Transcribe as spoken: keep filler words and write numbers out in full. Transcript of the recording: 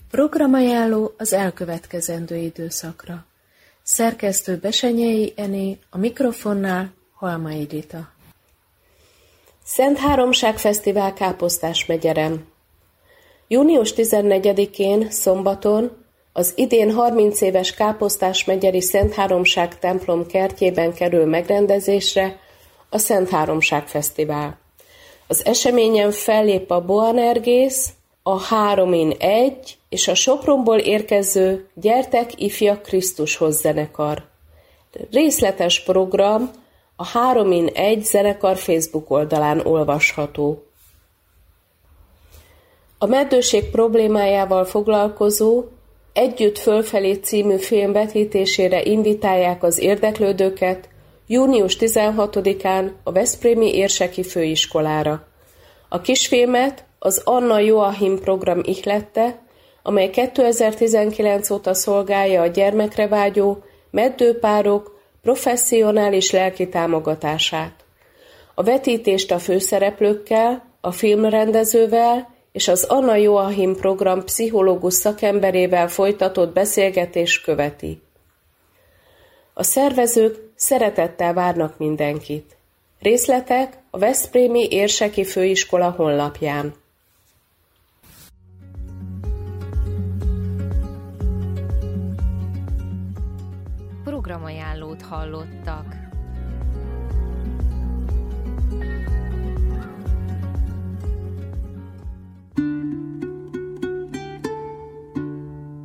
Programajánló az elkövetkezendő időszakra. Szerkesztő Besenyei Ené, a mikrofonnál Halmai Rita. Szent Háromság Fesztivál Káposztásmegyeren. június tizennegyedikén, szombaton, az idén harminc éves Káposztásmegyeri Szent Háromság templom kertjében kerül megrendezésre a Szent Háromság Fesztivál. Az eseményen fellép a Boanergész, a Három in egy és a Sopronból érkező Gyertek Ifjak Krisztushoz zenekar. Részletes program a Három in egy zenekar Facebook oldalán olvasható. A meddőség problémájával foglalkozó Együtt fölfelé című film vetítésére invitálják az érdeklődőket június tizenhatodikán a Veszprémi Érseki Főiskolára. A kisfilmet az Anna Joachim program ihlette, amely kétezer-tizenkilenc óta szolgálja a gyermekre vágyó meddőpárok professzionális lelki támogatását. A vetítést a főszereplőkkel, a filmrendezővel és az Anna Joachim program pszichológus szakemberével folytatott beszélgetés követi. A szervezők szeretettel várnak mindenkit. Részletek a Veszprémi Érseki Főiskola honlapján. Programajánlót hallottak.